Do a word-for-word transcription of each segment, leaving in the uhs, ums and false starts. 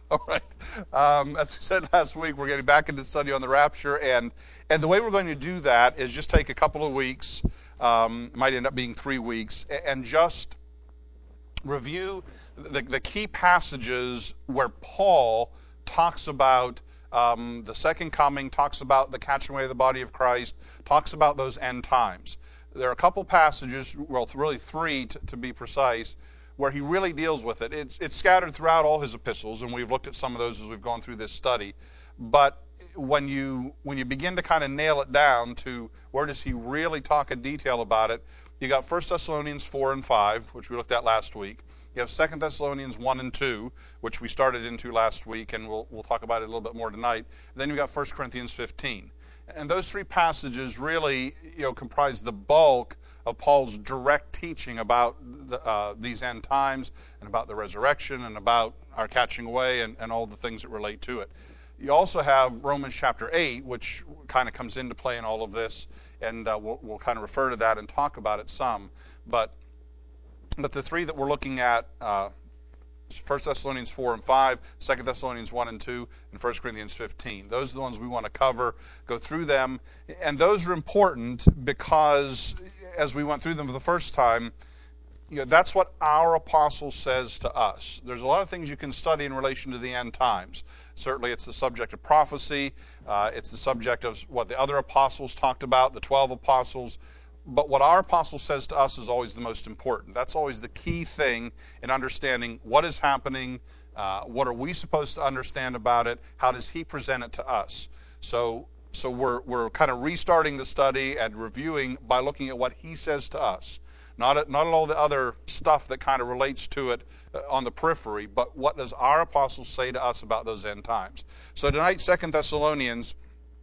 All right. Um, as we said last week, we're getting back into study on the rapture, and and the way we're going to do that is just take a couple of weeks, um, might end up being three weeks, and just review the, the key passages where Paul talks about um, the second coming, talks about the catching away of the body of Christ, talks about those end times. There are a couple passages, well, really three to, to be precise, where he really deals with it. It's, it's scattered throughout all his epistles, and we've looked at some of those as we've gone through this study. But when you when you begin to kind of nail it down to where does he really talk in detail about it, you got First Thessalonians four and five, which we looked at last week. You have Second Thessalonians one and two, which we started into last week, and we'll we'll talk about it a little bit more tonight. And then you've got First Corinthians fifteen. And those three passages really, you know, comprise the bulk of Paul's direct teaching about the, uh, these end times and about the resurrection and about our catching away and, and all the things that relate to it. You also have Romans chapter eight, which kind of comes into play in all of this, and uh, we'll, we'll kind of refer to that and talk about it some. But but the three that we're looking at, uh, First Thessalonians four and five, Second Thessalonians one and two, and First Corinthians fifteen. Those are the ones we want to cover, go through them. And those are important because as we went through them for the first time, you know, that's what our apostle says to us. There's a lot of things you can study in relation to the end times. Certainly it's the subject of prophecy. Uh, it's the subject of what the other apostles talked about, the twelve apostles. But what our apostle says to us is always the most important. That's always the key thing in understanding what is happening, uh, what are we supposed to understand about it, how does he present it to us. So so we're we're kind of restarting the study and reviewing by looking at what he says to us. Not at, not at all the other stuff that kind of relates to it uh, on the periphery, but what does our apostle say to us about those end times. So tonight, Second Thessalonians,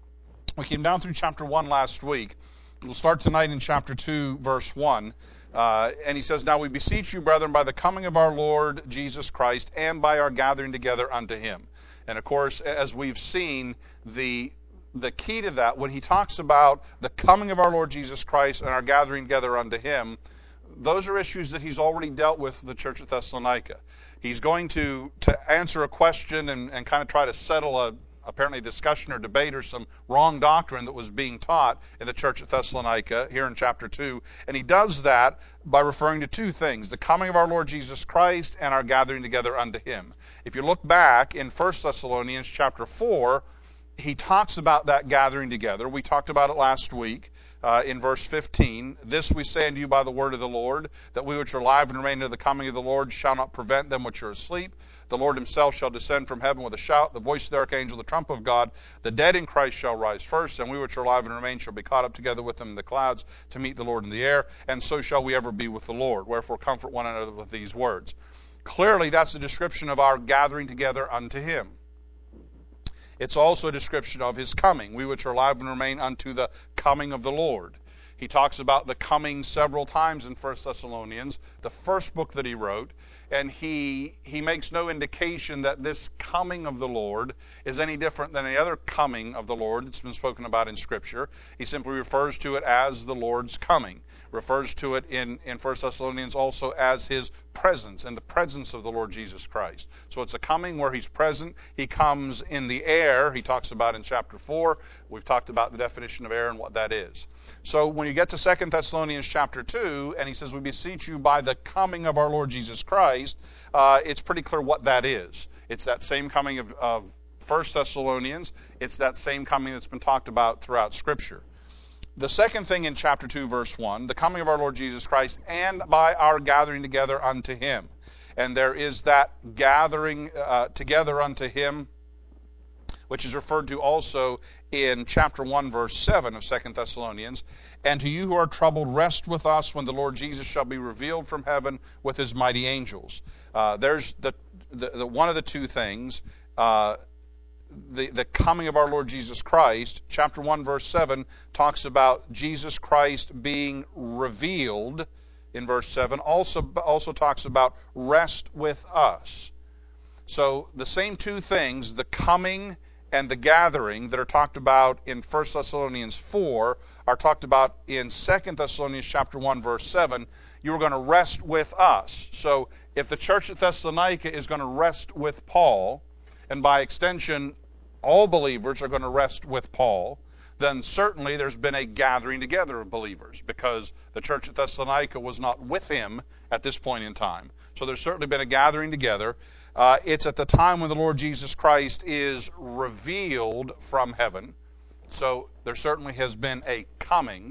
we came down through chapter one last week. We'll start tonight in chapter two, verse one. Uh, and he says, "Now we beseech you, brethren, by the coming of our Lord Jesus Christ, and by our gathering together unto him." And of course, as we've seen, the the key to that, when he talks about the coming of our Lord Jesus Christ and our gathering together unto him, those are issues that he's already dealt with the church at Thessalonica. He's going to, to answer a question and, and kind of try to settle a apparently discussion or debate or some wrong doctrine that was being taught in the church at Thessalonica here in chapter two. And he does that by referring to two things, the coming of our Lord Jesus Christ and our gathering together unto him. If you look back in First Thessalonians chapter four, he talks about that gathering together. We talked about it last week uh, in verse fifteen. "This we say unto you by the word of the Lord, that we which are alive and remain unto the coming of the Lord shall not prevent them which are asleep. The Lord himself shall descend from heaven with a shout, the voice of the archangel, the trump of God. The dead in Christ shall rise first, and we which are alive and remain shall be caught up together with them in the clouds to meet the Lord in the air. And so shall we ever be with the Lord. Wherefore comfort one another with these words." Clearly, that's a description of our gathering together unto him. It's also a description of his coming. We which are alive and remain unto the coming of the Lord. He talks about the coming several times in First Thessalonians, the first book that he wrote, and he he makes no indication that this coming of the Lord is any different than any other coming of the Lord that's been spoken about in Scripture. He simply refers to it as the Lord's coming. Refers to it in, in First Thessalonians also as his presence, and the presence of the Lord Jesus Christ. So it's a coming where he's present. He comes in the air, he talks about in chapter four. We've talked about the definition of air and what that is. So when you get to Second Thessalonians chapter two, and he says, "We beseech you by the coming of our Lord Jesus Christ," uh, it's pretty clear what that is. It's that same coming of, of First Thessalonians. It's that same coming that's been talked about throughout Scripture. The second thing in chapter two, verse one, the coming of our Lord Jesus Christ, and by our gathering together unto him. And there is that gathering uh, together unto him, which is referred to also in chapter one, verse seven of Second Thessalonians. "And to you who are troubled, rest with us when the Lord Jesus shall be revealed from heaven with his mighty angels." Uh, there's the, the, the one of the two things. Uh, The, the coming of our Lord Jesus Christ, chapter one, verse seven, talks about Jesus Christ being revealed in verse seven, also, also talks about rest with us. So the same two things, the coming and the gathering that are talked about in First Thessalonians four, are talked about in Second Thessalonians chapter one, verse seven. You are going to rest with us. So if the church at Thessalonica is going to rest with Paul, and by extension, all believers are going to rest with Paul, then certainly there's been a gathering together of believers, because the church at Thessalonica was not with him at this point in time. So there's certainly been a gathering together. Uh, it's at the time when the Lord Jesus Christ is revealed from heaven. So there certainly has been a coming.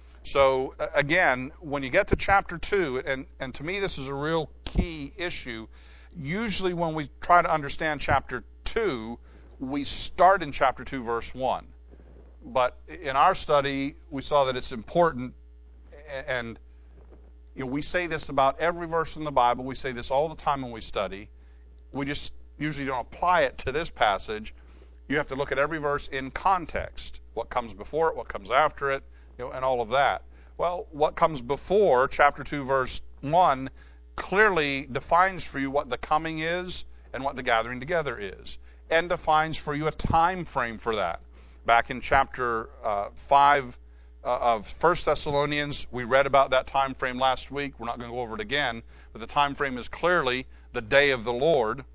So again, when you get to chapter two, and, and to me this is a real key issue, usually when we try to understand chapter two, we start in chapter two, verse one. But in our study, we saw that it's important, and you know, we say this about every verse in the Bible. We say this all the time when we study. We just usually don't apply it to this passage. You have to look at every verse in context. What comes before it, what comes after it, you know, and all of that. Well, what comes before chapter two, verse one, clearly defines for you what the coming is and what the gathering together is, and defines for you a time frame for that. Back in chapter uh, five uh, of First Thessalonians, we read about that time frame last week. We're not going to go over it again, but the time frame is clearly the day of the Lord.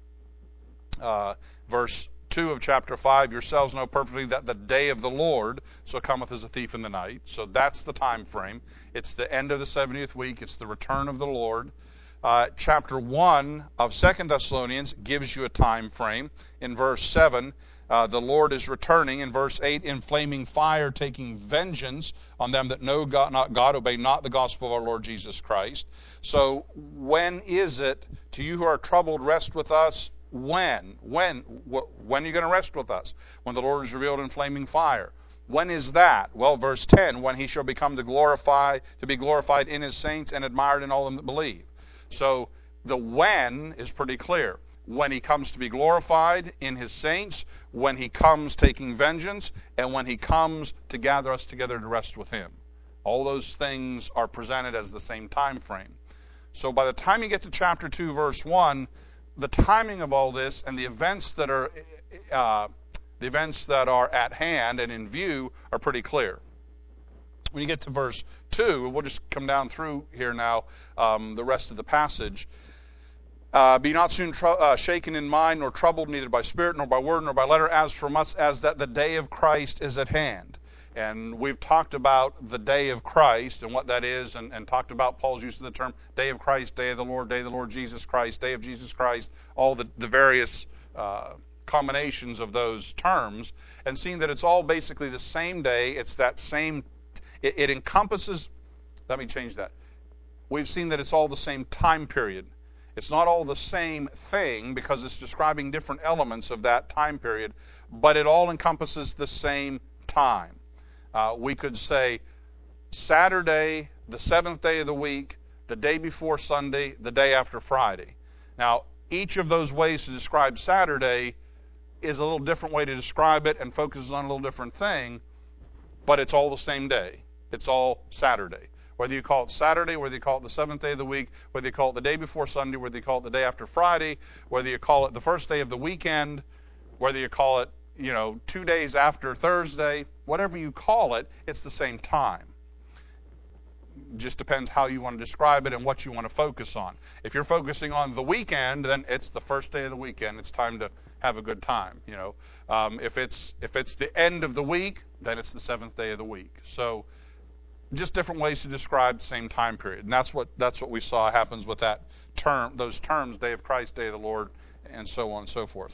Uh, verse two of chapter five, yourselves know perfectly that the day of the Lord so cometh as a thief in the night. So that's the time frame. It's the end of the seventieth week. It's the return of the Lord. Uh, chapter one of Second Thessalonians gives you a time frame. In verse seven, uh, the Lord is returning. In verse eight, in flaming fire, taking vengeance on them that know God, not God, obey not the gospel of our Lord Jesus Christ. So when is it, to you who are troubled, rest with us? When? When? When are you going to rest with us? When the Lord is revealed in flaming fire. When is that? Well, verse ten, when he shall become to glorify, to be glorified in his saints and admired in all them that believe. So the when is pretty clear. When he comes to be glorified in his saints, when he comes taking vengeance, and when he comes to gather us together to rest with him. All those things are presented as the same time frame. So by the time you get to chapter two, verse one, the timing of all this and the events that are uh, the events that are at hand and in view are pretty clear. When you get to verse two, we'll just come down through here now, um, the rest of the passage. Uh, Be not soon tr- uh, shaken in mind, nor troubled, neither by spirit, nor by word, nor by letter, as from us, as that the day of Christ is at hand. And we've talked about the day of Christ and what that is, and, and talked about Paul's use of the term day of Christ, day of the Lord, day of the Lord Jesus Christ, day of Jesus Christ, all the, the various uh, combinations of those terms, and seen that it's all basically the same day. It's that same, it, it encompasses, let me change that. We've seen that it's all the same time period. It's not all the same thing because it's describing different elements of that time period, but it all encompasses the same time. Uh, we could say Saturday, the seventh day of the week, the day before Sunday, the day after Friday. Now, each of those ways to describe Saturday is a little different way to describe it and focuses on a little different thing, but it's all the same day. It's all Saturday. Whether you call it Saturday, whether you call it the seventh day of the week, whether you call it the day before Sunday, whether you call it the day after Friday, whether you call it the first day of the weekend, whether you call it, you know, two days after Thursday, whatever you call it, it's the same time. Just depends how you want to describe it and what you want to focus on. If you're focusing on the weekend, then it's the first day of the weekend. It's time to have a good time, you know. Um, if it's if it's the end of the week, then it's the seventh day of the week. So just different ways to describe the same time period. And that's what that's what we saw happens with that term, those terms, day of Christ, day of the Lord, and so on and so forth.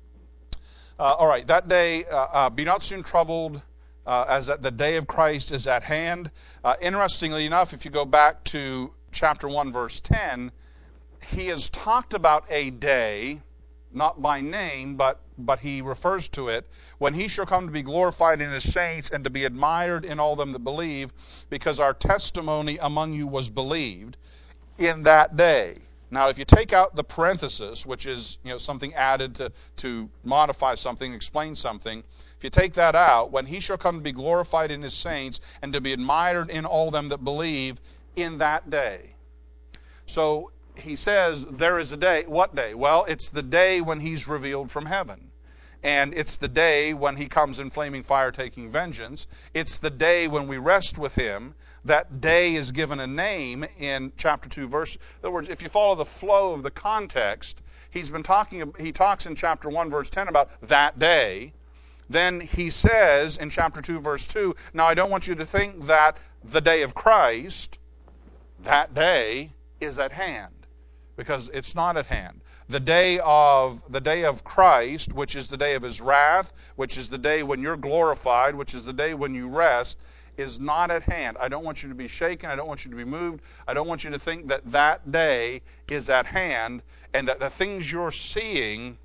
Uh, all right, that day, uh, uh, be not soon troubled, uh, as that the day of Christ is at hand. Uh, interestingly enough, if you go back to chapter one, verse ten, he has talked about a day, not by name, but but he refers to it, when he shall come to be glorified in his saints and to be admired in all them that believe, because our testimony among you was believed in that day. Now, if you take out the parenthesis, which is, you know, something added to, to modify something, explain something, if you take that out, when he shall come to be glorified in his saints and to be admired in all them that believe in that day. So he says there is a day. What day? Well, it's the day when he's revealed from heaven. And it's the day when he comes in flaming fire taking vengeance. It's the day when we rest with him. that day is given a name in chapter two, verse. In other words, if you follow the flow of the context, he's been talking. He talks in chapter one, verse ten about that day. Then he says in chapter two, verse two, now I don't want you to think that the day of Christ, that day, is at hand, because it's not at hand. The day of the day of Christ, which is the day of his wrath, which is the day when you're glorified, which is the day when you rest, is not at hand. I don't want you to be shaken. I don't want you to be moved. I don't want you to think that that day is at hand and that the things you're seeing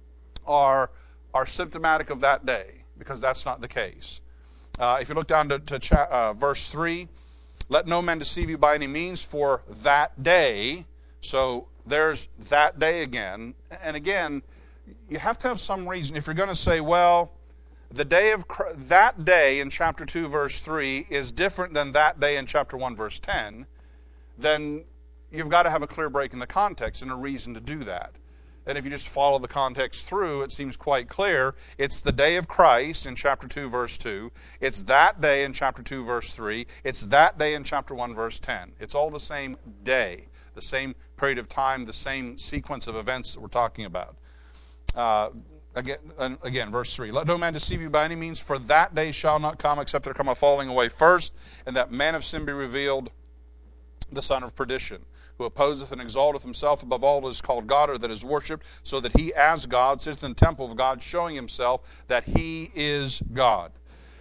are, are symptomatic of that day, because that's not the case. Uh, if you look down to, to cha- uh, verse three, let no man deceive you by any means, for that day, so there's that day again. And again, you have to have some reason. If you're going to say, well, the day of that day in chapter two, verse three is different than that day in chapter one, verse ten, then you've got to have a clear break in the context and a reason to do that. And if you just follow the context through, it seems quite clear. It's the day of Christ in chapter two, verse two. It's that day in chapter two, verse three. It's that day in chapter one, verse ten. It's all the same day, the same period of time, the same sequence of events that we're talking about. Uh, again, again, verse three. Let no man deceive you by any means, for that day shall not come except there come a falling away first, and that man of sin be revealed, the son of perdition, who opposeth and exalteth himself above all that is called God or that is worshipped, so that he as God sitteth in the temple of God, showing himself that he is God.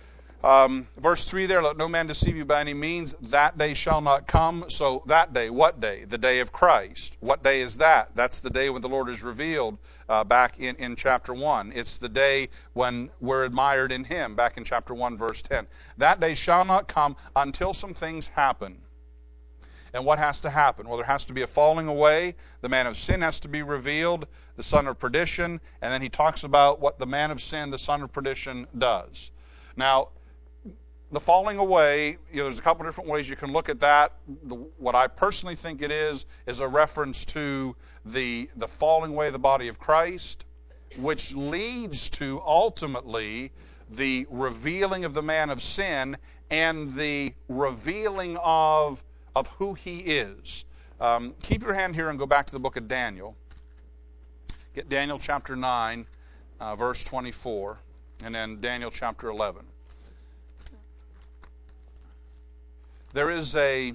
Um, verse three there, let no man deceive you by any means, that day shall not come. So that day, what day? The day of Christ. What day is that? That's the day when the Lord is revealed uh, back in, in chapter one. It's the day when we're admired in him, back in chapter one, verse ten. That day shall not come until some things happen. And what has to happen? Well, there has to be a falling away. The man of sin has to be revealed, the son of perdition. And then he talks about what the man of sin, the son of perdition, does. Now, the falling away, you know, there's a couple different ways you can look at that. The, what I personally think it is, is a reference to the, the falling away of the body of Christ, which leads to, ultimately, the revealing of the man of sin and the revealing of, of who he is. Um, keep your hand here and go back to the book of Daniel. Get Daniel chapter nine, uh, verse twenty-four, and then Daniel chapter eleven. There is a,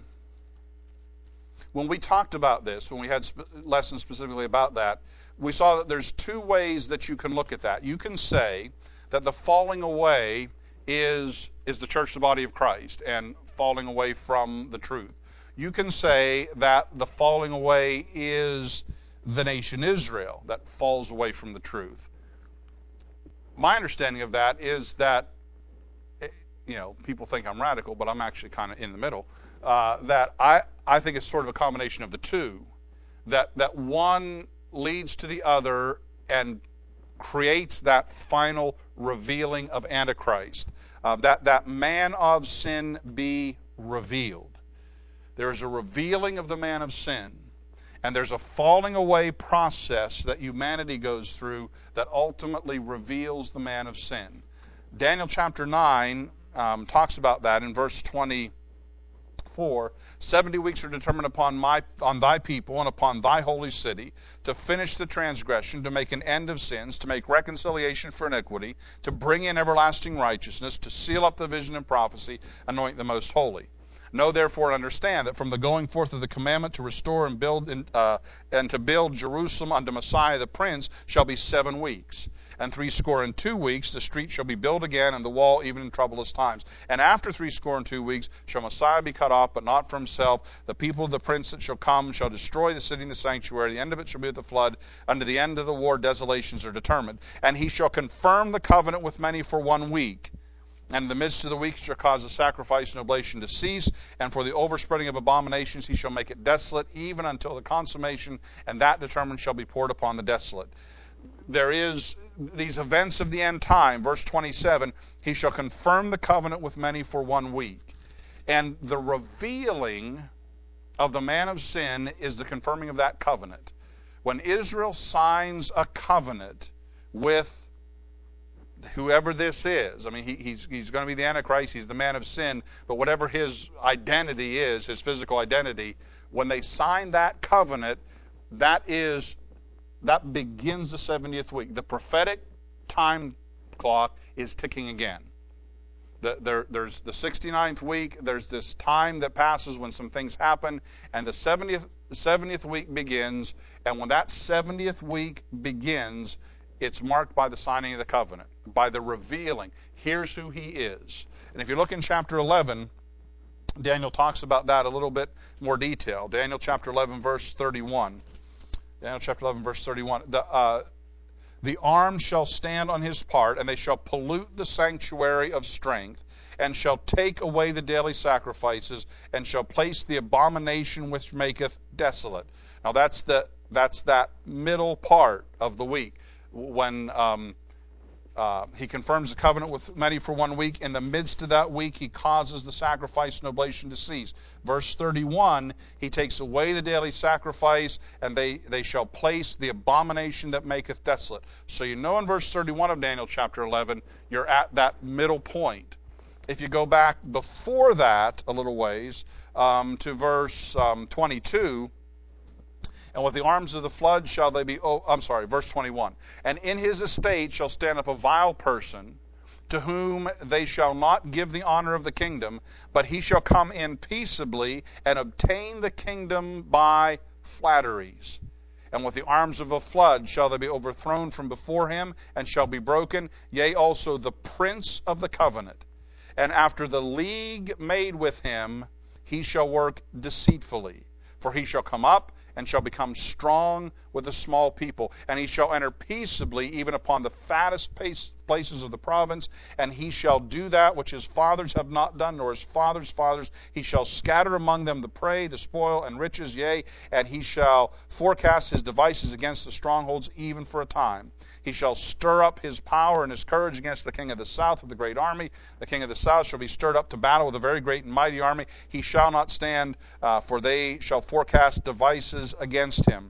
when we talked about this, when we had sp- lessons specifically about that, we saw that there's two ways that you can look at that. You can say that the falling away is, is the church, the body of Christ, and falling away from the truth. You can say that the falling away is the nation Israel that falls away from the truth. My understanding of that is that, you know, people think I'm radical, but I'm actually kind of in the middle. Uh, that I, I think it's sort of a combination of the two. That that one leads to the other and creates that final revealing of Antichrist. Uh, that, that man of sin be revealed. There is a revealing of the man of sin. And there's a falling away process that humanity goes through that ultimately reveals the man of sin. Daniel chapter nine Um, talks about that in verse twenty-four. Seventy weeks are determined upon my on thy people and upon thy holy city, to finish the transgression, to make an end of sins, to make reconciliation for iniquity, to bring in everlasting righteousness, to seal up the vision and prophecy, anoint the most holy. Know therefore and understand that from the going forth of the commandment to restore and build in, uh, and to build Jerusalem unto Messiah the Prince shall be seven weeks. And threescore and two weeks the street shall be built again, and the wall even in troublous times. And after threescore and two weeks shall Messiah be cut off, but not for himself. The people of the prince that shall come shall destroy the city and the sanctuary. The end of it shall be with the flood. Unto the end of the war desolations are determined. And he shall confirm the covenant with many for one week. And in the midst of the week shall cause the sacrifice and oblation to cease, and for the overspreading of abominations he shall make it desolate, even until the consummation, and that determined shall be poured upon the desolate. There is these events of the end time, verse twenty-seven, he shall confirm the covenant with many for one week. And the revealing of the man of sin is the confirming of that covenant. When Israel signs a covenant with whoever this is, I mean, he, he's, he's going to be the Antichrist, he's the man of sin, but whatever his identity is, his physical identity, when they sign that covenant, that is, that begins the seventieth week. The prophetic time clock is ticking again. The, there, there's the sixty-ninth week, there's this time that passes when some things happen, and the seventieth, seventieth week begins, and when that seventieth week begins, it's marked by the signing of the covenant, by the revealing. Here's who he is. And if you look in chapter eleven, Daniel talks about that a little bit more detail. Daniel chapter eleven, verse thirty-one. Daniel chapter eleven, verse thirty-one. The, uh, the arm shall stand on his part, and they shall pollute the sanctuary of strength, and shall take away the daily sacrifices, and shall place the abomination which maketh desolate. Now that's the that's that middle part of the week. When um, uh, he confirms the covenant with many for one week, in the midst of that week he causes the sacrifice and oblation to cease. Verse thirty-one, he takes away the daily sacrifice, and they, they shall place the abomination that maketh desolate. So you know in verse thirty-one of Daniel chapter eleven, you're at that middle point. If you go back before that a little ways, um, to verse um, twenty-two, and with the arms of the flood shall they be, oh, I'm sorry, verse twenty-one. And in his estate shall stand up a vile person, to whom they shall not give the honor of the kingdom, but he shall come in peaceably and obtain the kingdom by flatteries. And with the arms of a flood shall they be overthrown from before him, and shall be broken, yea, also the prince of the covenant. And after the league made with him, he shall work deceitfully. For he shall come up, and shall become strong with a small people. And he shall enter peaceably even upon the fattest places of the province. And he shall do that which his fathers have not done, nor his fathers' fathers. He shall scatter among them the prey, the spoil, and riches, yea, and he shall forecast his devices against the strongholds even for a time. He shall stir up his power and his courage against the king of the south with a great army. The king of the south shall be stirred up to battle with a very great and mighty army. He shall not stand, uh, for they shall forecast devices against him.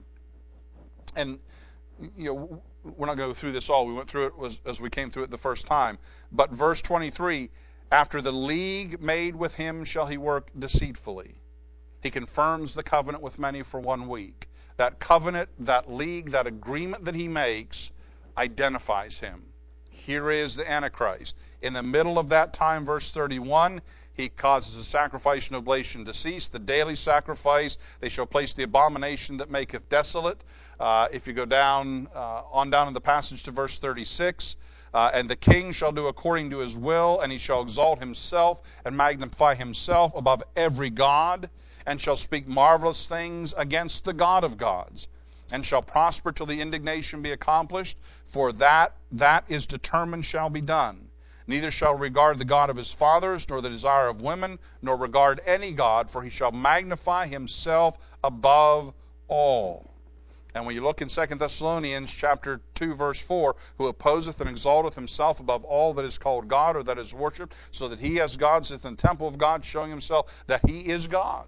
And, you know, we're not going to go through this all. We went through it as we came through it the first time. But verse twenty-three, after the league made with him shall he work deceitfully. He confirms the covenant with many for one week. That covenant, that league, that agreement that he makes identifies him. Here is the Antichrist. In the middle of that time, verse thirty-one, he causes the sacrifice and oblation to cease, the daily sacrifice. They shall place the abomination that maketh desolate. Uh, if you go down, uh, on down in the passage to verse thirty-six, uh, and the king shall do according to his will, and he shall exalt himself and magnify himself above every god, and shall speak marvelous things against the God of gods, and shall prosper till the indignation be accomplished, for that that is determined shall be done. Neither shall regard the God of his fathers, nor the desire of women, nor regard any God, for he shall magnify himself above all. And when you look in Second Thessalonians chapter two, verse four, who opposeth and exalteth himself above all that is called God or that is worshipped, so that he as God sith in the temple of God, showing himself that he is God.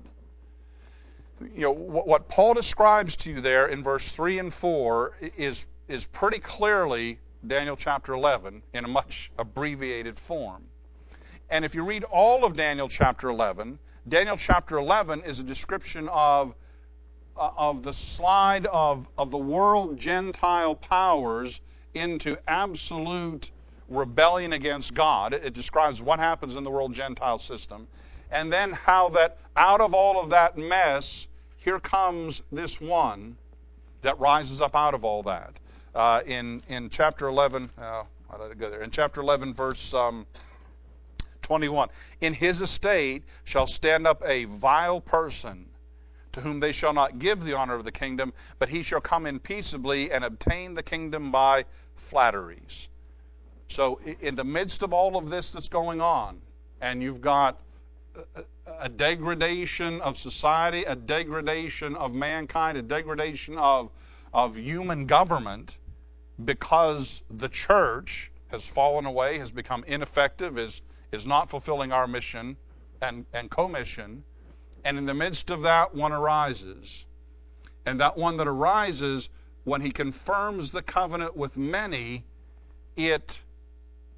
You know, what Paul describes to you there in verse three and four is, is pretty clearly Daniel chapter eleven in a much abbreviated form. And if you read all of Daniel chapter eleven, Daniel chapter eleven is a description of, uh, of the slide of, of the world Gentile powers into absolute rebellion against God. It describes what happens in the world Gentile system. And then how that out of all of that mess, here comes this one that rises up out of all that. Uh, in, in chapter eleven, uh, I let it go there. In chapter eleven, verse um, twenty-one, in his estate shall stand up a vile person, to whom they shall not give the honor of the kingdom, but he shall come in peaceably and obtain the kingdom by flatteries. So in the midst of all of this that's going on, and you've got a, a degradation of society, a degradation of mankind, a degradation of, of human government, because the church has fallen away, has become ineffective, is, is not fulfilling our mission and, and commission. And in the midst of that, one arises. And that one that arises, when he confirms the covenant with many, it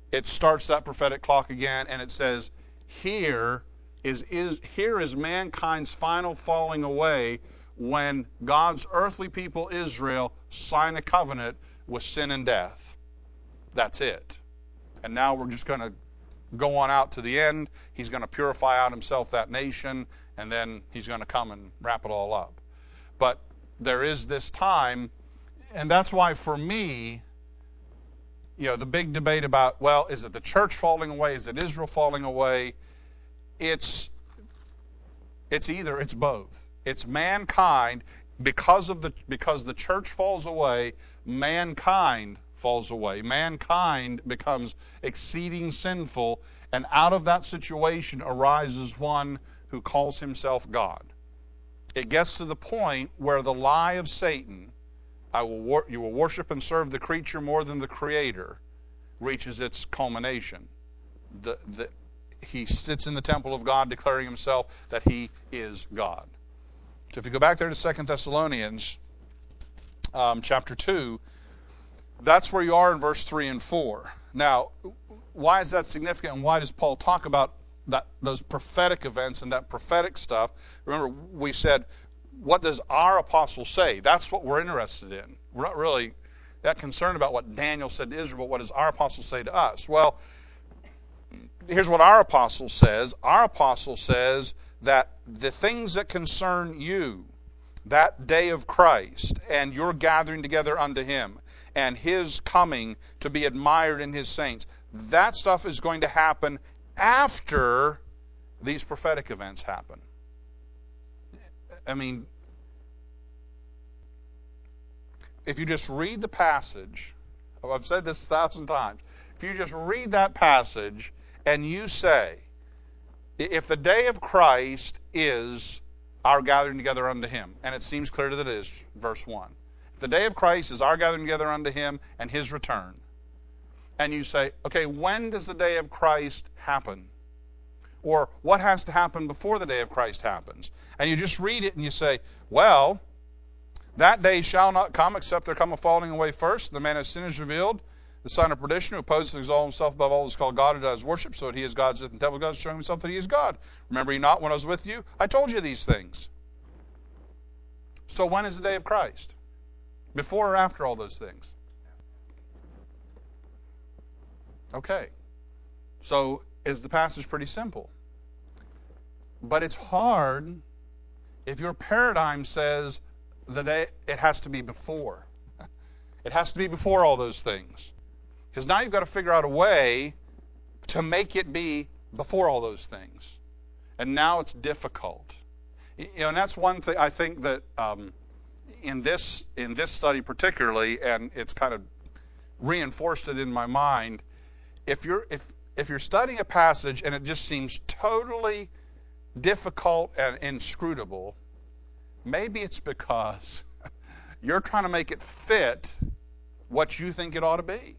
it starts that prophetic clock again, and it says, here is, is, here is mankind's final falling away when God's earthly people, Israel, sign a covenant with sin and death. That's it. And now we're just going to go on out to the end. He's going to purify out himself that nation, and then he's going to come and wrap it all up. But there is this time, and that's why for me, you know, the big debate about, well, is it the church falling away? Is it Israel falling away? It's, it's either, it's both. It's mankind, because of the because the church falls away, mankind falls away. Mankind becomes exceeding sinful, and out of that situation arises one who calls himself God. It gets to the point where the lie of Satan, I will wor- you will worship and serve the creature more than the Creator, reaches its culmination. The, the, he sits in the temple of God declaring himself that he is God. So if you go back there to Second Thessalonians um, chapter two, that's where you are in verse three and four. Now, why is that significant, and why does Paul talk about that, those prophetic events and that prophetic stuff? Remember, we said, what does our apostle say? That's what we're interested in. We're not really that concerned about what Daniel said to Israel, but what does our apostle say to us? Well, here's what our apostle says. Our apostle says that the things that concern you, that day of Christ, and your gathering together unto him, and his coming to be admired in his saints, that stuff is going to happen after these prophetic events happen. I mean, if you just read the passage, I've said this a thousand times, if you just read that passage and you say, if the day of Christ is our gathering together unto him, and it seems clear that it is, verse one. If the day of Christ is our gathering together unto him and his return, and you say, okay, when does the day of Christ happen? Or what has to happen before the day of Christ happens? And you just read it and you say, well, that day shall not come except there come a falling away first. The man of sin is revealed, the son of perdition, who opposes and exalts himself above all that is called God, who does worship, so that he is God, sitting in the temple of God, showing himself that he is God. Remember ye not when I was with you? I told you these things. So when is the day of Christ? Before or after all those things? Okay. So is the passage pretty simple? But it's hard if your paradigm says the day it has to be before. It has to be before all those things. Because now you've got to figure out a way to make it be before all those things. And now it's difficult. You know, and that's one thing I think that um, in this in this study particularly, and it's kind of reinforced it in my mind. If you're if if you're studying a passage and it just seems totally difficult and inscrutable, maybe it's because you're trying to make it fit what you think it ought to be.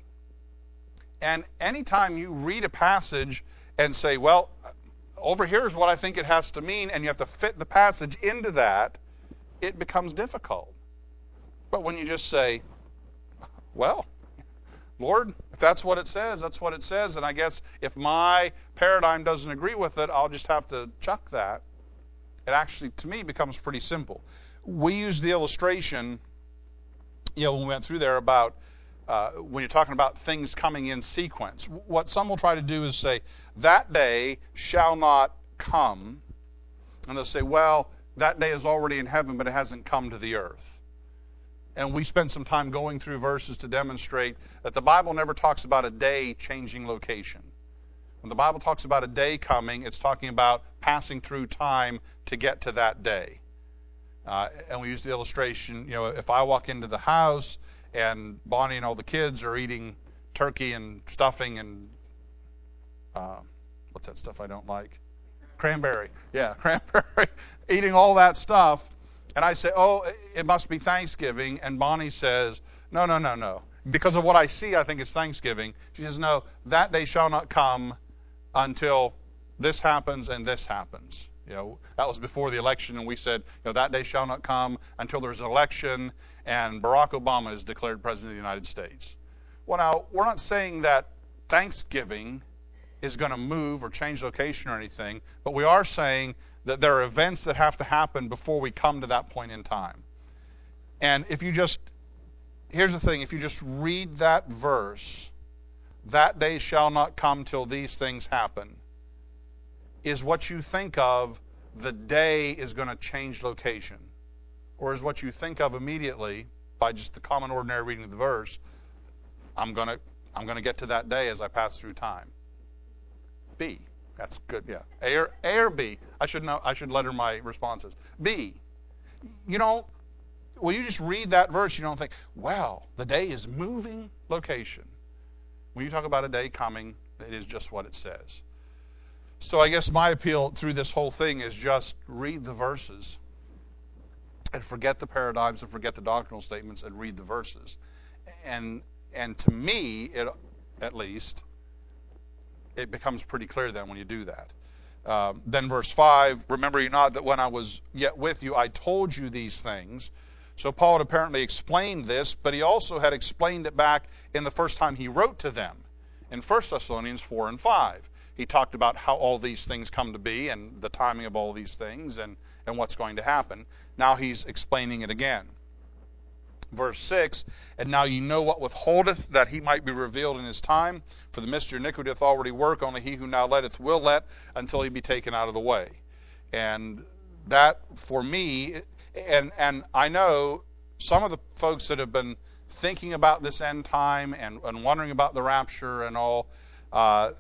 And anytime you read a passage and say, well, over here is what I think it has to mean, and you have to fit the passage into that, it becomes difficult. But when you just say, well, Lord, if that's what it says, that's what it says, and I guess if my paradigm doesn't agree with it, I'll just have to chuck that. It actually, to me, becomes pretty simple. We use the illustration, you know, when we went through there about uh, when you're talking about things coming in sequence. What some will try to do is say, that day shall not come. And they'll say, well, that day is already in heaven, but it hasn't come to the earth. And we spent some time going through verses to demonstrate that the Bible never talks about a day changing location. When the Bible talks about a day coming, it's talking about passing through time to get to that day. Uh, and we use the illustration, you know, if I walk into the house and Bonnie and all the kids are eating turkey and stuffing and, uh, what's that stuff I don't like? Cranberry. Yeah, cranberry. Eating all that stuff. And I say, oh, it must be Thanksgiving. And Bonnie says, no, no, no, no. Because of what I see, I think it's Thanksgiving. She says, no, that day shall not come until this happens and this happens. You know, that was before the election, and we said, you know, that day shall not come until there's an election and Barack Obama is declared President of the United States. Well, now, we're not saying that Thanksgiving is going to move or change location or anything, but we are saying that there are events that have to happen before we come to that point in time. And if you just, here's the thing, if you just read that verse, that day shall not come till these things happen, is what you think of the day is going to change location? Or is what you think of immediately by just the common ordinary reading of the verse, I'm going to I'm going to get to that day as I pass through time? B. That's good, yeah. A or, A or B. I should know. I should letter my responses. B. You know, when you just read that verse, you don't think, well, the day is moving location. When you talk about a day coming, it is just what it says. So I guess my appeal through this whole thing is just read the verses and forget the paradigms and forget the doctrinal statements and read the verses. And and to me, it, at least, it becomes pretty clear then when you do that. Um, then verse five, remember you not that when I was yet with you, I told you these things. So Paul had apparently explained this, but he also had explained it back in the first time he wrote to them, in First Thessalonians four and five. He talked about how all these things come to be and the timing of all these things and, and what's going to happen. Now he's explaining it again. Verse six, and now you know what withholdeth, that he might be revealed in his time. For the mystery of iniquity doth already work, only he who now letteth will let, until he be taken out of the way. And that, for me, and and I know some of the folks that have been thinking about this end time and, and wondering about the rapture and all, uh,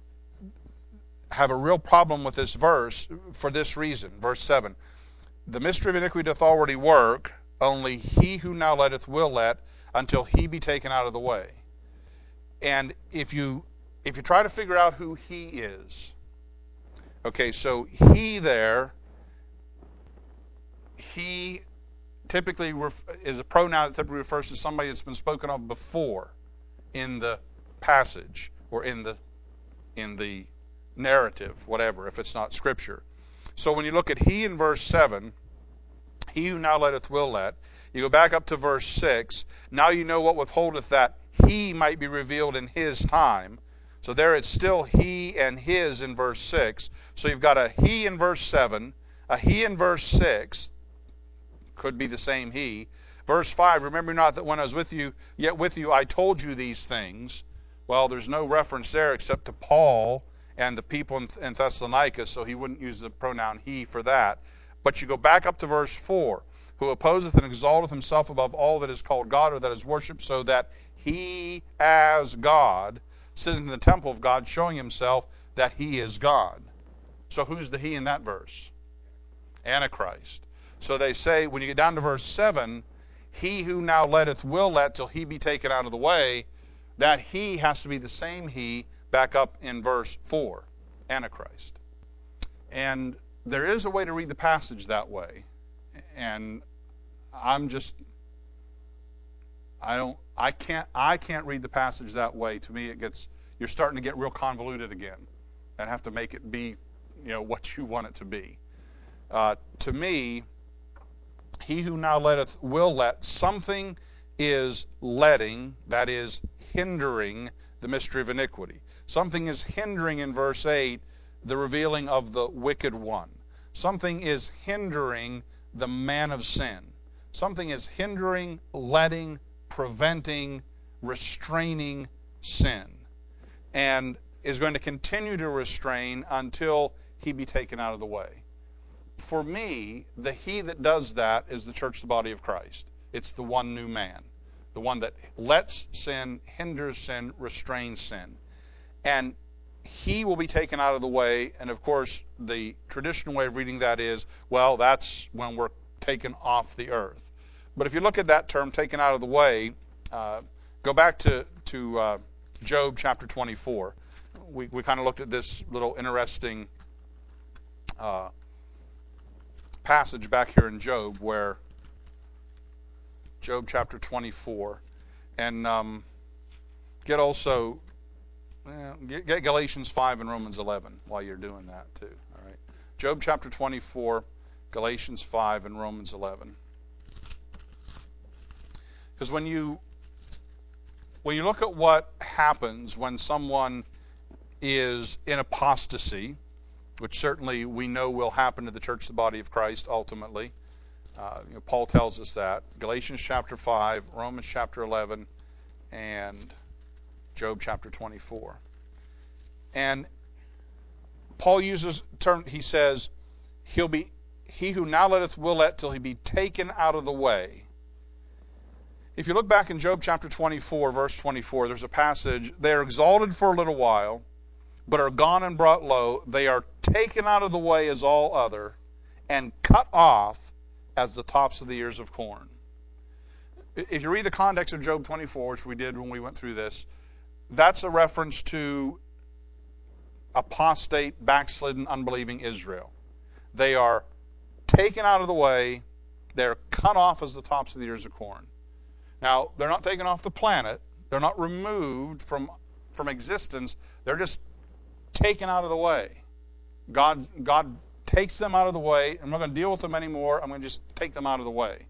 have a real problem with this verse for this reason. Verse seven, the mystery of iniquity doth already work, only he who now letteth will let, until he be taken out of the way. And if you if you try to figure out who he is, okay, so he there, he typically ref, is a pronoun that typically refers to somebody that's been spoken of before in the passage or in the in the narrative, whatever, if it's not Scripture. So when you look at he in verse seven, he who now letteth will let. You go back up to verse six. Now you know what withholdeth, that he might be revealed in his time. So there it's still he and his in verse six. So you've got a he in verse seven, a he in verse six. Could be the same he. Verse five, remember not that when I was with you, yet with you I told you these things. Well, there's no reference there except to Paul and the people in, in Thessalonica, so he wouldn't use the pronoun he for that. But you go back up to verse four, who opposeth and exalteth himself above all that is called God or that is worshipped, so that he as God sitteth in the temple of God, showing himself that he is God. So who's the he in that verse? Antichrist. So they say, when you get down to verse seven, he who now letteth will let till he be taken out of the way. That he has to be the same he back up in verse four, Antichrist. And there is a way to read the passage that way. And I'm just, I don't, I can't, I can't read the passage that way. To me, it gets, you're starting to get real convoluted again and have to make it be, you know, what you want it to be. Uh, to me, he who now letteth will let. Something is letting, that is hindering the mystery of iniquity. Something is hindering in verse eight the revealing of the wicked one. Something is hindering the man of sin. Something is hindering, letting, preventing, restraining sin. And is going to continue to restrain until he be taken out of the way. For me, the he that does that is the church, the body of Christ. It's the one new man. The one that lets sin, hinders sin, restrains sin. And he will be taken out of the way. And of course, the traditional way of reading that is, well, that's when we're taken off the earth. But if you look at that term, taken out of the way, uh, go back to, to uh, Job chapter twenty-four. We, we kind of looked at this little interesting uh, passage back here in Job, where Job chapter twenty-four, and um, get also well, get, get Galatians five and Romans eleven while you're doing that too. All right, Job chapter twenty-four, Galatians five and Romans eleven. Because when you When you look at what happens when someone is in apostasy, which certainly we know will happen to the church, the body of Christ, ultimately. Uh, you know, Paul tells us that. Galatians chapter five, Romans chapter eleven, and Job chapter twenty-four. And Paul uses a term, he says, he'll be, he who now letteth will let till he be taken out of the way. If you look back in Job chapter twenty-four, verse twenty-four, there's a passage, they are exalted for a little while, but are gone and brought low. They are taken out of the way as all other, and cut off as the tops of the ears of corn. If you read the context of Job twenty-four, which we did when we went through this, that's a reference to apostate, backslidden, unbelieving Israel. They are taken out of the way. They're cut off as the tops of the ears of corn. Now, they're not taken off the planet. They're not removed from, from existence. They're just taken out of the way. God, God takes them out of the way. I'm not going to deal with them anymore. I'm going to just take them out of the way.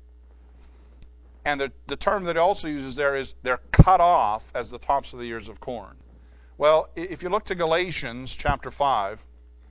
And the, the term that it also uses there is they're cut off as the tops of the ears of corn. Well, if you look to Galatians chapter five,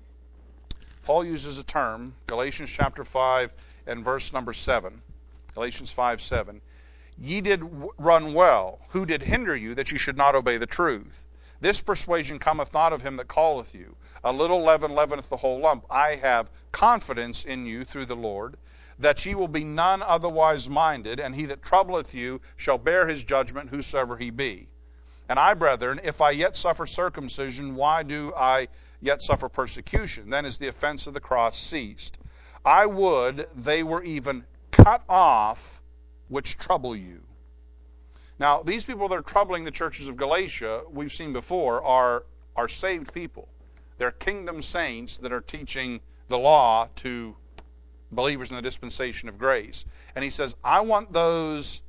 Paul uses a term, Galatians chapter five and verse number seven. Galatians five seven. Ye did run well. Who did hinder you that ye should not obey the truth? This persuasion cometh not of him that calleth you. A little leaven leaveneth the whole lump. I have confidence in you through the Lord, that ye will be none otherwise minded, and he that troubleth you shall bear his judgment, whosoever he be. And I, brethren, if I yet suffer circumcision, why do I yet suffer persecution? Then is the offense of the cross ceased. I would they were even cut off which trouble you. Now, these people that are troubling the churches of Galatia, we've seen before, are, are saved people. They're kingdom saints that are teaching the law to believers in the dispensation of grace. And he says, I want those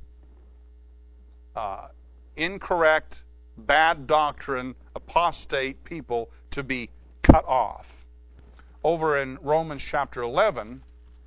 uh, incorrect, bad doctrine, apostate people to be cut off. Over in Romans chapter eleven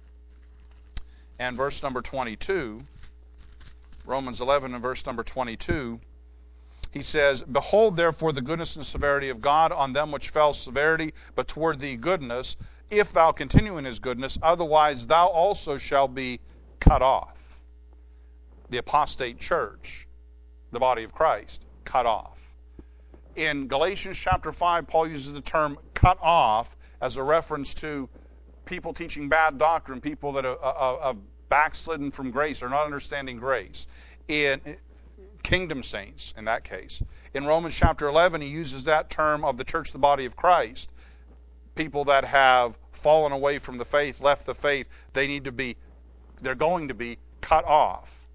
and verse number twenty-two, Romans eleven and verse number twenty-two, he says, Behold therefore the goodness and severity of God on them which fell severity, but toward thee goodness, if thou continue in his goodness, otherwise thou also shalt be cut off. The apostate church, the body of Christ, cut off. In Galatians chapter five, Paul uses the term cut off as a reference to people teaching bad doctrine, people that have backslidden from grace or not understanding grace. In kingdom saints, in that case. In Romans chapter eleven, he uses that term of the church, the body of Christ. People that have fallen away from the faith, left the faith, they need to be, they're going to be cut off.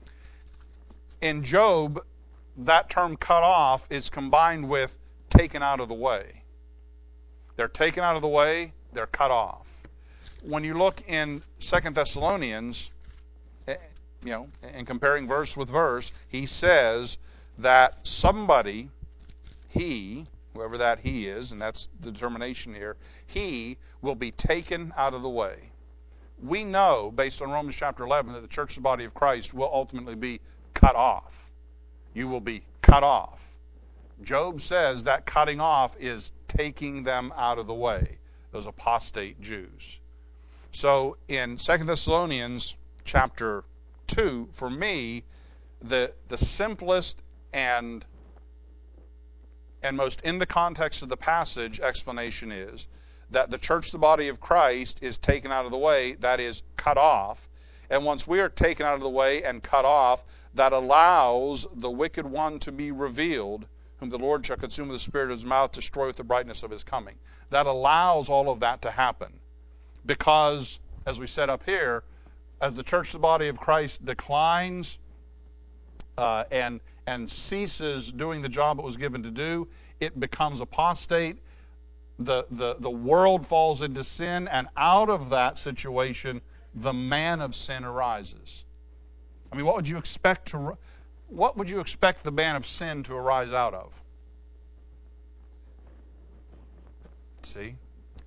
In Job, that term cut off is combined with taken out of the way. They're taken out of the way, they're cut off. When you look in Second Thessalonians, you know, in comparing verse with verse, he says that somebody, he, whoever that he is, and that's the determination here, he will be taken out of the way. We know, based on Romans chapter eleven, that the church, the body of Christ, will ultimately be cut off. You will be cut off. Job says that cutting off is taking them out of the way, those apostate Jews. So in Second Thessalonians chapter two, for me, the the simplest and and most in the context of the passage explanation is that the church, the body of Christ, is taken out of the way, that is, cut off. And once we are taken out of the way and cut off, that allows the wicked one to be revealed, whom the Lord shall consume with the spirit of his mouth, destroy with the brightness of his coming. That allows all of that to happen. Because, as we said up here, as the church, the body of Christ, declines uh, and, and ceases doing the job it was given to do, it becomes apostate. The, the, the world falls into sin, and out of that situation, the man of sin arises. I mean, what would you expect to, what would you expect the man of sin to arise out of? See?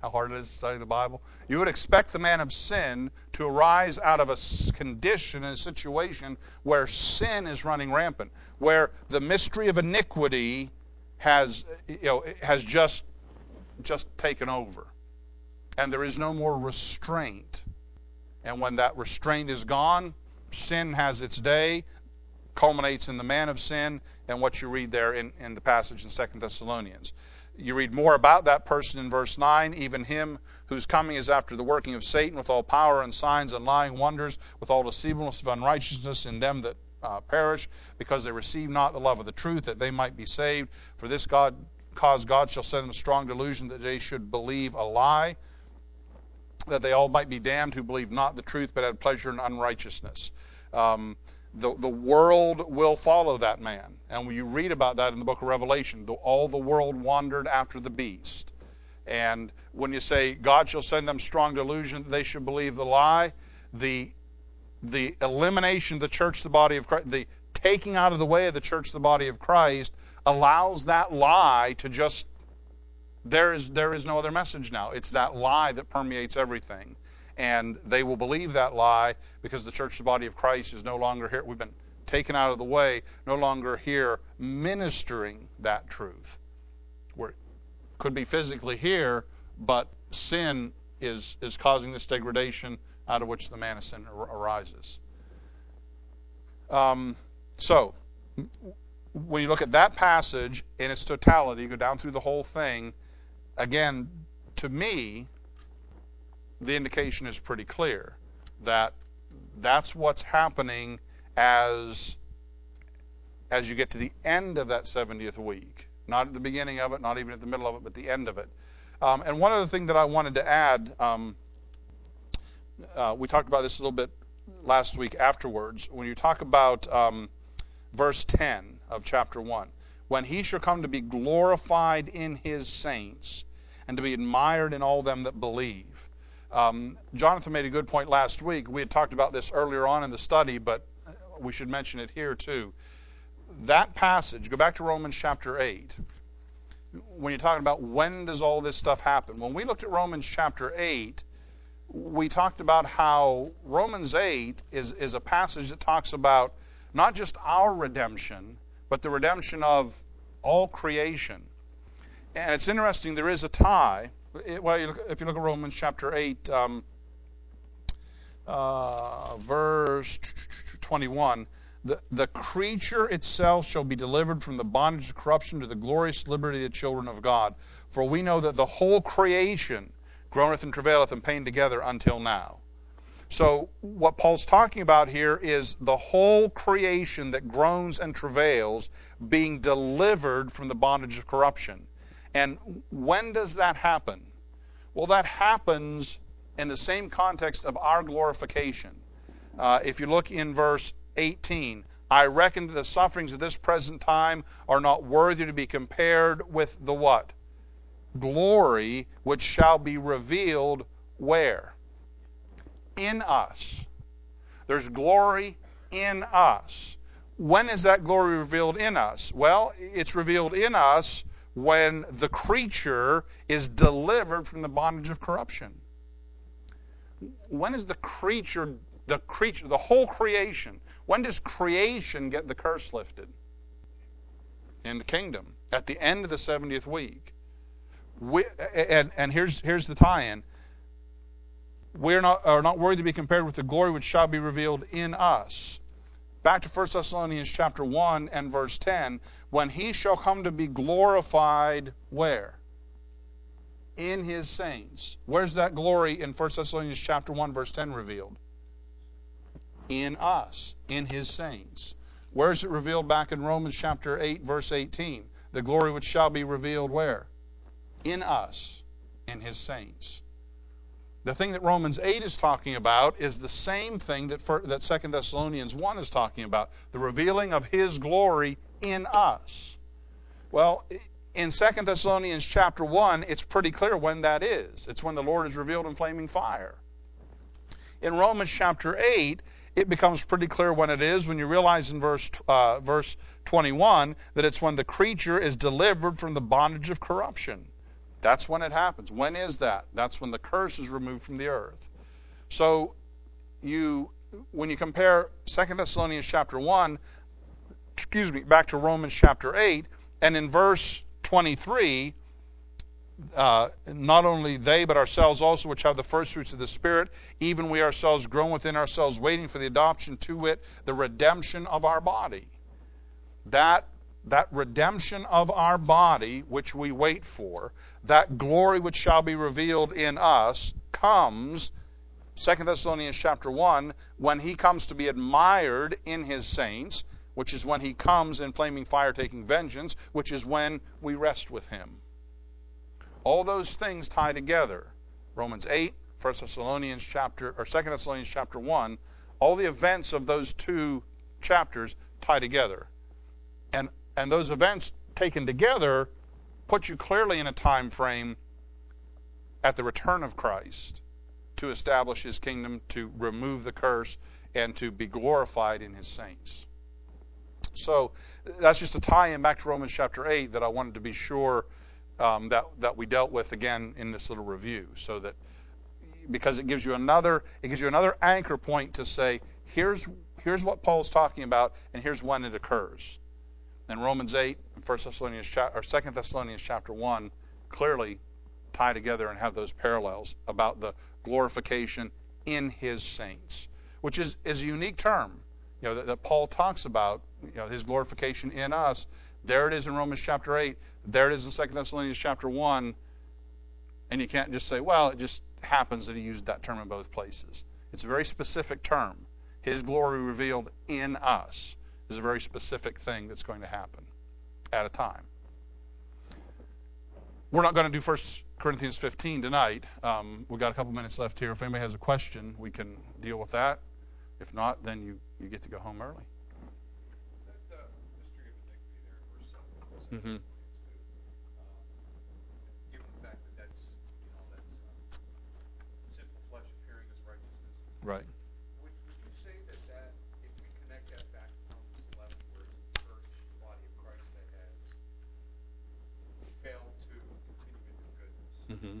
how hard it is to study the Bible? You would expect the man of sin to arise out of a condition and a situation where sin is running rampant, where the mystery of iniquity has, you know, has just, just taken over. And there is no more restraint. And when that restraint is gone, sin has its day, culminates in the man of sin, and what you read there in, in the passage in Second Thessalonians. You read more about that person in verse nine, even him whose coming is after the working of Satan with all power and signs and lying wonders, with all deceivableness of unrighteousness in them that uh, perish, because they receive not the love of the truth, that they might be saved. For this God cause God shall send them strong delusion, that they should believe a lie, that they all might be damned who believe not the truth, but had pleasure in unrighteousness. Um, The, the world will follow that man. And when you read about that in the book of Revelation, the, all the world wandered after the beast. And when you say, God shall send them strong delusion that they should believe the lie, the, the elimination of the church, the body of Christ, the taking out of the way of the church, the body of Christ, allows that lie to just, there is, there is no other message now. It's that lie that permeates everything. And they will believe that lie because the church, the body of Christ, is no longer here. We've been taken out of the way, no longer here ministering that truth. We could be physically here, but sin is, is causing this degradation out of which the man of sin arises. Um, so, when you look at that passage in its totality, you go down through the whole thing, again, to me, the indication is pretty clear that that's what's happening as, as you get to the end of that seventieth week. Not at the beginning of it, not even at the middle of it, but the end of it. Um, and one other thing that I wanted to add, um, uh, we talked about this a little bit last week afterwards, when you talk about um, verse ten of chapter one. When he shall come to be glorified in his saints, and to be admired in all them that believe. Um, Jonathan made a good point last week. We had talked about this earlier on in the study, but we should mention it here too. That passage, go back to Romans chapter eight. When you're talking about when does all this stuff happen, when we looked at Romans chapter eight, we talked about how Romans eight is, is a passage that talks about not just our redemption, but the redemption of all creation. And it's interesting, there is a tie. It, well, you look, if you look at Romans chapter eight, um, uh, verse twenty-one, the, the creature itself shall be delivered from the bondage of corruption to the glorious liberty of the children of God. For we know that the whole creation groaneth and travaileth and pain together until now. So what Paul's talking about here is the whole creation that groans and travails being delivered from the bondage of corruption. And when does that happen? Well, that happens in the same context of our glorification. Uh, if you look in verse eighteen, I reckon that the sufferings of this present time are not worthy to be compared with the what? Glory which shall be revealed where? In us. There's glory in us. When is that glory revealed in us? Well, it's revealed in us when the creature is delivered from the bondage of corruption. When is the creature, the creature, the whole creation, when does creation get the curse lifted? In the kingdom, at the end of the seventieth week. We, and, and here's, here's the tie-in. We are not, are not worthy to be compared with the glory which shall be revealed in us. Back to First Thessalonians chapter one and verse ten. When he shall come to be glorified, where? In his saints. Where's that glory in First Thessalonians chapter one verse ten revealed? In us, in his saints. Where is it revealed back in Romans chapter eight verse eighteen? The glory which shall be revealed where? In us, in his saints. The thing that Romans eight is talking about is the same thing that, for, that Second Thessalonians one is talking about, the revealing of his glory in us. Well, in Second Thessalonians chapter one, it's pretty clear when that is. It's when the Lord is revealed in flaming fire. In Romans chapter eight, it becomes pretty clear when it is, when you realize in verse, uh, verse twenty-one that it's when the creature is delivered from the bondage of corruption. That's when it happens. When is that? That's when the curse is removed from the earth. So you, when you compare Second Thessalonians chapter one, excuse me, back to Romans chapter eight, and in verse twenty-three, uh, not only they but ourselves also, which have the first fruits of the Spirit, even we ourselves groan within ourselves, waiting for the adoption, to wit, the redemption of our body. That that redemption of our body, which we wait for, that glory which shall be revealed in us, comes, Second Thessalonians chapter one, when he comes to be admired in his saints, which is when he comes in flaming fire taking vengeance, which is when we rest with him. All those things tie together. Romans eight, First Thessalonians chapter, or Second Thessalonians chapter one, all the events of those two chapters tie together. And and those events taken together put you clearly in a time frame at the return of Christ to establish his kingdom, to remove the curse, and to be glorified in his saints. So that's just a tie-in back to Romans chapter eight that I wanted to be sure um, that, that we dealt with again in this little review, so that because it gives you another it gives you another anchor point to say, here's here's what Paul's talking about, and here's when it occurs. And Romans eight and First Thessalonians chapter, or Second Thessalonians chapter one clearly tie together and have those parallels about the glorification in his saints, which is, is a unique term, you know, that, that Paul talks about, you know, his glorification in us. There it is in Romans chapter eight. There it is in Second Thessalonians chapter one. And you can't just say, well, it just happens that he used that term in both places. It's a very specific term. His glory revealed in us is a very specific thing that's going to happen at a time. We're not going to do First Corinthians fifteen tonight. Um, we've got a couple minutes left here. If anybody has a question, we can deal with that. If not, then you, you get to go home early. That uh, mystery of iniquity there in verse seven, Mm-hmm. um, given the fact that that's, you know, that's uh, sinful flesh appearing as righteousness, Right. would, would you say that that, if we connect that back to Romans eleven, where it's the church, the body of Christ, that has failed to continue in his goodness, Mm-hmm.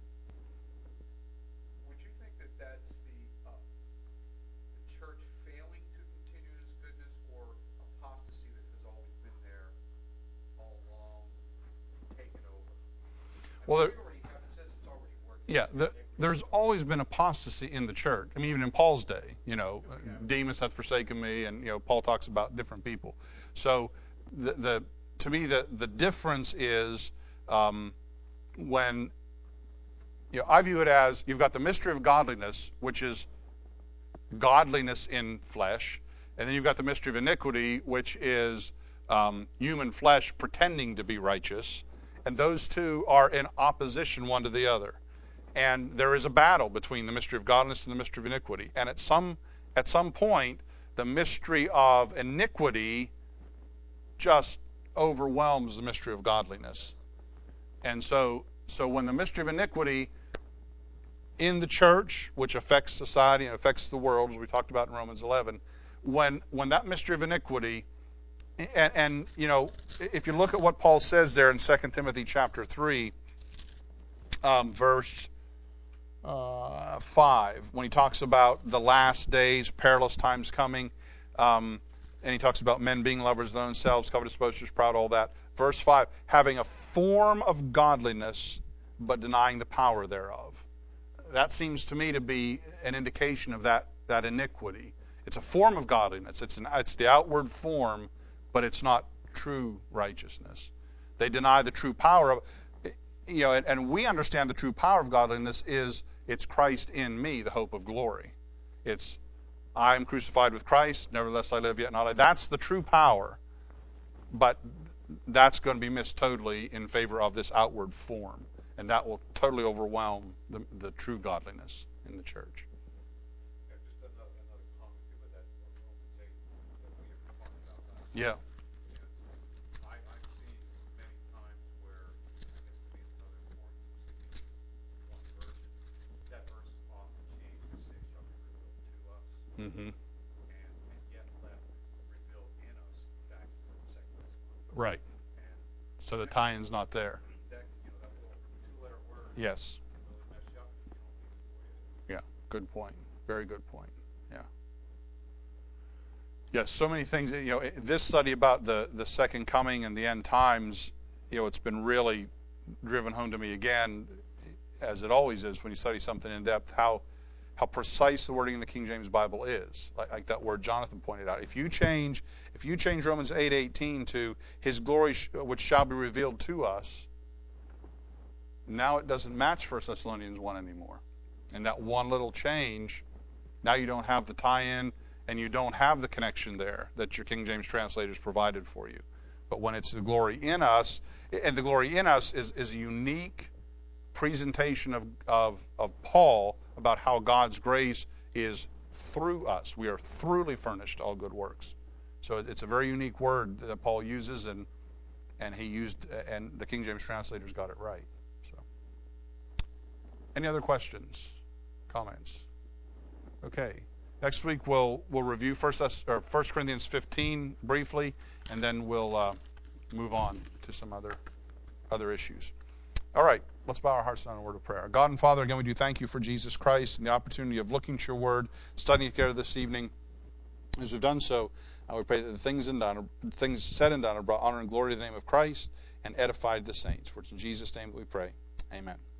would you think that that's the, uh, the church failing to continue in his goodness, or apostasy that has always been there all along, taken over? I Well, mean, there, we already have, it says it's already working. yeah, It's the, iniquity. there's always been apostasy in the church. I mean, even in Paul's day, you know, Demas hath forsaken me, and, you know, Paul talks about different people. So, the, the to me, the, the difference is um, when, you know, I view it as you've got the mystery of godliness, which is godliness in flesh, and then you've got the mystery of iniquity, which is um, human flesh pretending to be righteous, and those two are in opposition one to the other. And there is a battle between the mystery of godliness and the mystery of iniquity. And at some at some point, the mystery of iniquity just overwhelms the mystery of godliness. And so so when the mystery of iniquity in the church, which affects society and affects the world, as we talked about in Romans eleven, when when that mystery of iniquity, and, and you know, if you look at what Paul says there in Second Timothy chapter three, um, verse uh, five, when he talks about the last days, perilous times coming, um, and he talks about men being lovers of their own selves, covetous, boasters, proud, all that. Verse five, having a form of godliness, but denying the power thereof. That seems to me to be an indication of that, that iniquity. It's a form of godliness. It's, an, it's the outward form, but it's not true righteousness. They deny the true power of, you know, and, and we understand the true power of godliness is it's Christ in me, the hope of glory. It's I am crucified with Christ, nevertheless I live, yet not I. That's the true power, but that's going to be missed totally in favor of this outward form, and that will totally overwhelm the, the true godliness in the church. Yeah, just another, another comment too, but that Romans eight that we were talking about last week. Yeah. And I, I've seen many times where, I guess to me it's another importance of sticking with one version. That verse is often changed to say, shall be revealed to us, Mm-hmm. and, and yet left revealed in us back in Second Thessalonians. Right. And So the tie-in's not there. that, you know, that little two Yes. It'll mess you up if you don't leave it the way it is. Yeah. Good point. Very good point. Yeah. Yes. So many things. You know, this study about the the second coming and the end times. You know, it's been really driven home to me again, as it always is when you study something in depth, how how precise the wording in the King James Bible is. Like, like that word Jonathan pointed out. If you change, if you change Romans eight eighteen to His glory which shall be revealed to us, now it doesn't match First Thessalonians one anymore. And that one little change, now you don't have the tie-in and you don't have the connection there that your King James translators provided for you. But when it's the glory in us, and the glory in us is, is a unique presentation of, of, of Paul about how God's grace is through us. We are throughly furnished all good works. So it's a very unique word that Paul uses, and and he used, and the King James translators got it right. So, any other questions, comments? Okay. Next week we'll we'll review First or First Corinthians fifteen briefly, and then we'll uh, move on to some other other issues. All right, let's bow our hearts down in a word of prayer. God and Father, again, we do thank you for Jesus Christ and the opportunity of looking at your word, studying it together this evening. As we've done so, I would pray that the things, and done, things said and done are brought honor and glory to the name of Christ and edified the saints. For it's in Jesus' name that we pray. Amen.